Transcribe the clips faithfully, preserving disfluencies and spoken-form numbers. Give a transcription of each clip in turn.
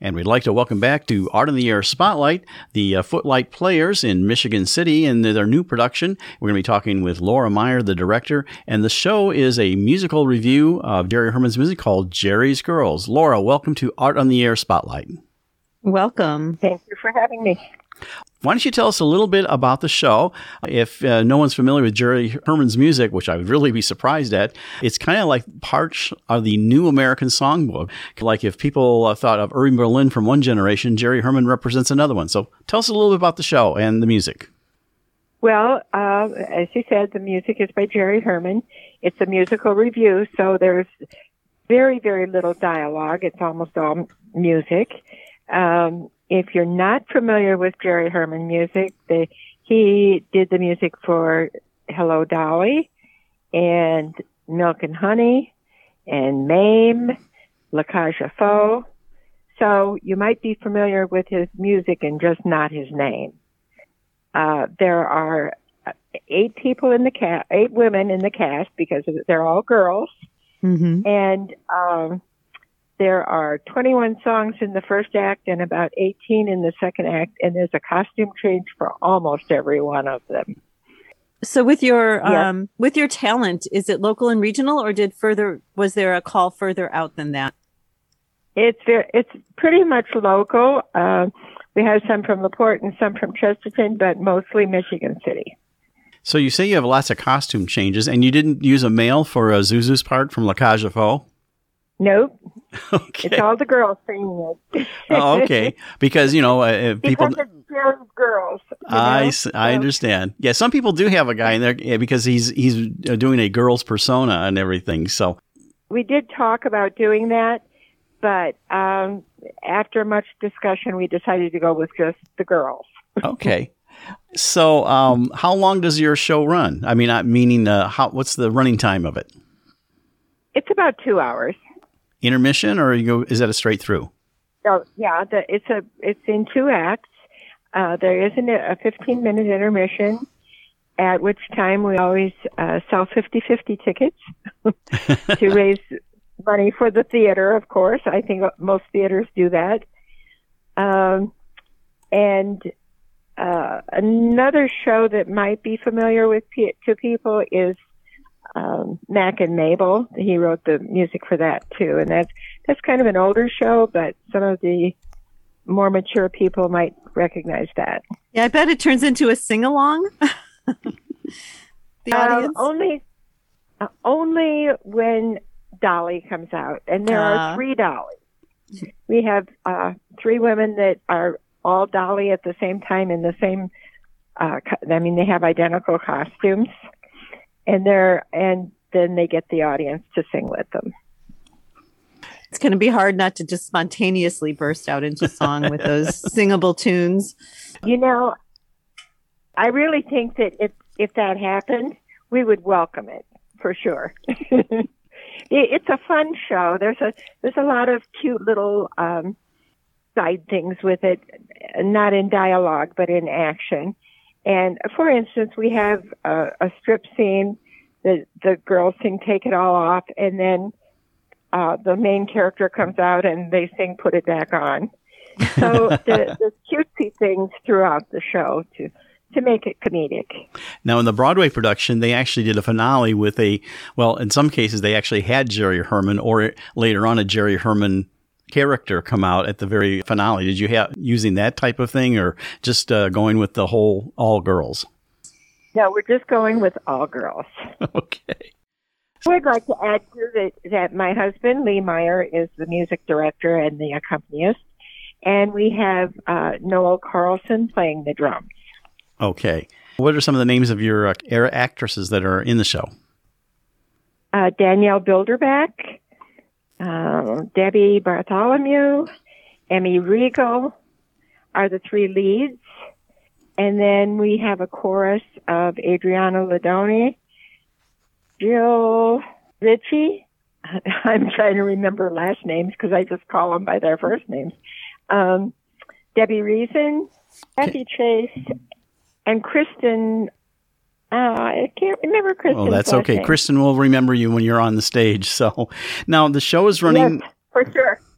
And we'd like to welcome back to Art on the Air Spotlight, the uh, Footlight Players in Michigan City and their new production. We're going to be talking with Laura Meyer, the director, and the show is a musical review of Jerry Herman's music called Jerry's Girls. Laura, welcome to Art on the Air Spotlight. Welcome. Thank you for having me. Why don't you tell us a little bit about the show? If uh, no one's familiar with Jerry Herman's music, which I would really be surprised at, it's kind of like parts of the New American Songbook. Like if people uh, thought of Irving Berlin from one generation, Jerry Herman represents another one. So tell us a little bit about the show and the music. Well, uh, as you said, the music is by Jerry Herman. It's a musical review, so there's very, very little dialogue. It's almost all music. Um, if you're not familiar with Jerry Herman music, the, he did the music for Hello, Dolly and Milk and Honey and Mame, La Cage aux Folles. So you might be familiar with his music and just not his name. Uh, there are eight people in the cast, eight women in the cast because they're all girls. Mm-hmm. And, um, there are twenty-one songs in the first act and about eighteen in the second act, and there's a costume change for almost every one of them. So with your yes. um, with your talent, is it local and regional, or did further was there a call further out than that? It's very, it's pretty much local. Uh, we have some from LaPorte and some from Chesterton, but mostly Michigan City. So you say you have lots of costume changes, and you didn't use a male for uh, Zuzu's part from La Cage aux Folles? Nope. Okay. It's all the girls singing it. Oh, okay. Because, you know, uh, people... Because it's Jerry's girls. I, so. I understand. Yeah, some people do have a guy in there yeah, because he's he's doing a girl's persona and everything. So we did talk about doing that, but um, after much discussion, we decided to go with just the girls. Okay. So um, how long does your show run? I mean, I, meaning uh, how? What's the running time of it? It's about two hours. Intermission, or you go? Is that a straight through? Oh, yeah, the, it's a it's in two acts. Uh, there is an, a fifteen minute intermission, at which time we always uh, sell fifty-fifty tickets to raise money for the theater. Of course, I think most theaters do that. Um, and uh, another show that might be familiar with pe- to people is. Um, Mac and Mabel, he wrote the music for that too, and that's that's kind of an older show, but some of the more mature people might recognize that. Yeah, I bet it turns into a sing-along. The audience uh, only uh, only when Dolly comes out, and there uh. are three Dollies. We have uh, three women that are all Dolly at the same time in the same. Uh, co- I mean, they have identical costumes. And they're and then they get the audience to sing with them. It's going to be hard not to just spontaneously burst out into song with those singable tunes. You know, I really think that if if that happened, we would welcome it for sure. it, it's a fun show. There's a there's a lot of cute little um, side things with it, not in dialogue but in action. And for instance, we have a, a strip scene that the girls sing "Take It All Off," and then uh, the main character comes out and they sing "Put It Back On." So the, the cutesy things throughout the show to to make it comedic. Now, in the Broadway production, they actually did a finale with a, well, in some cases, they actually had Jerry Herman, or later on a Jerry Herman character come out at the very finale. Did you have using that type of thing, or just uh, going with the whole all girls? No, we're just going with all girls. Okay. I'd like to add to that that my husband, Lee Meyer, is the music director and the accompanist, and we have uh, Noel Carlson playing the drums. Okay. What are some of the names of your uh, era actresses that are in the show? Uh, Danielle Bilderback, uh, Debbie Bartholomew, Emmy Regal are the three leads. And then we have a chorus of Adriana Ladoni, Jill Ritchie. I'm trying to remember last names because I just call them by their first names. Um, Debbie Reason, Kathy Chase, and Kristen. Uh, I can't remember Kristen. Oh, that's okay. Name. Kristen will remember you when you're on the stage. So now the show is running. Yes, for sure.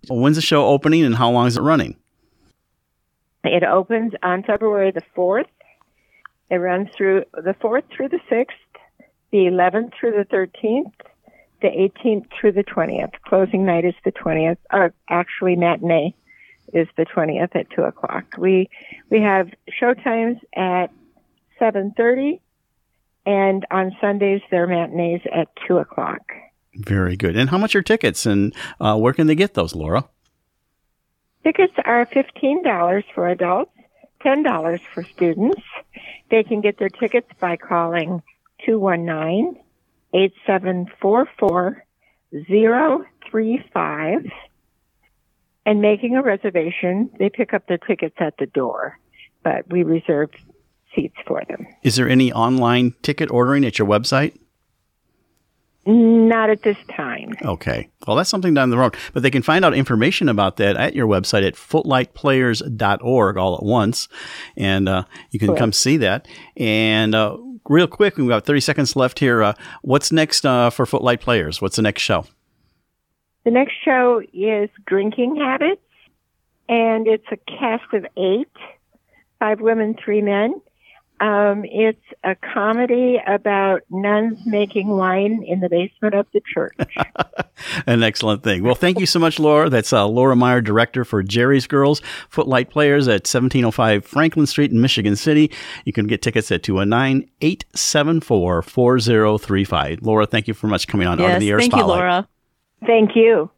When's the show opening and how long is it running? It opens on February the fourth. It runs through the fourth through the sixth, the eleventh through the thirteenth, the eighteenth through the twentieth. Closing night is the twentieth, or actually matinee is the twentieth at two o'clock. We we have show times at seven thirty, and on Sundays they're matinees at two o'clock. Very good. And how much are tickets, and uh, where can they get those, Laura? Tickets are fifteen dollars for adults, ten dollars for students. They can get their tickets by calling two one nine, eight seven four four, zero three five and making a reservation. They pick up their tickets at the door, but we reserve seats for them. Is there any online ticket ordering at your website? Not at this time. Okay. Well, that's something down the road. But they can find out information about that at your website at footlight players dot org all at once. And uh, you can Correct. come see that. And uh, real quick, we've got thirty seconds left here. Uh, what's next uh, for Footlight Players? What's the next show? The next show is Drinking Habits, and it's a cast of eight, five women, three men. Um, it's a comedy about nuns making wine in the basement of the church. An excellent thing. Well, thank you so much, Laura. That's uh, Laura Meyer, director for Jerry's Girls, Footlight Players at seventeen oh five Franklin Street in Michigan City. You can get tickets at two one nine, eight seven four, four zero three five. Laura, thank you for much coming on Yes, Art of the Air thank Spotlight. you, Laura. Thank you.